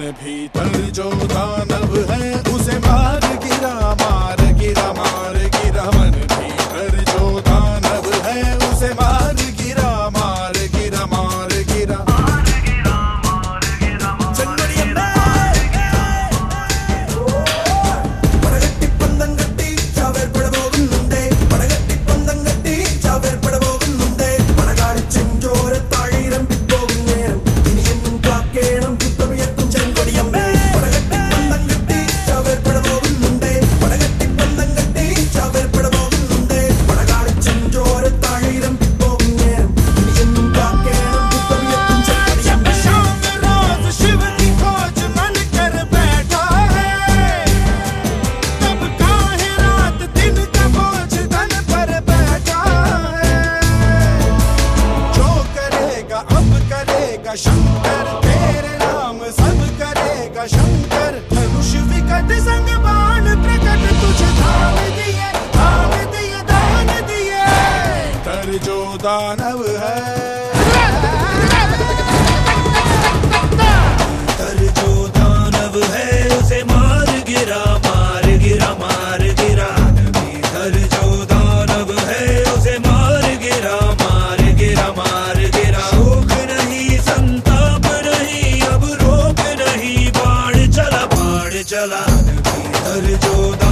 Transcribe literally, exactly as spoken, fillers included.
भीतर जो दानव है उसे मार गिरा मार गिरा मार गिरा। मन भीतर जो दानव है उसे मार गिरा मार गिरा मार गिरा। പടകട്ടി പന്തം കട്ടി ചാവേർ പട പോകുന്നുണ്ടേ പടകട്ടി പന്തം കട്ടി ചാവേർ പട പോകുന്നുണ്ടേ പടകാടി ചെഞ്ചോര താഴിരം പോകും നേരം ഇനിയെന്നും കാക്കേണം കുത്തമിയത്തും ചെങ്കൊടിയമ്മേ പടകട്ടി പന്തം കട്ടി ചാവേർ പട പോകുന്നുണ്ടേ പടകട്ടി പന്തം കട്ടി ചാവേർ പട പോകുന്നുണ്ടേ പടകാടി ചെഞ്ചോര താഴിരം പോകും നേരം ഇനിയെന്നും കാക്കേണം കുത്തമിയത്തും ചെങ്കൊടിയമ്മേ। रोज शिव की खोज मन कर बैठा है, तब काहे रात दिन का बोझ तन पर बैठा है। जो करेगा अब करेगा शंकर, तेरे नाम सब करेगा शंकर। धनुष विकट संग बाण प्रकट तुझे धाम दिए धाम दिए दान दिए। तर जो दानव है तर जो दानव है उसे मार गिरा मार गिरा मार गिरा। तर जो दानव है उसे मार गिरा मार गिरा मार गिरा। शोक नहीं संताप नहीं अब रोक नहीं बाण चला बाण चला। तर जो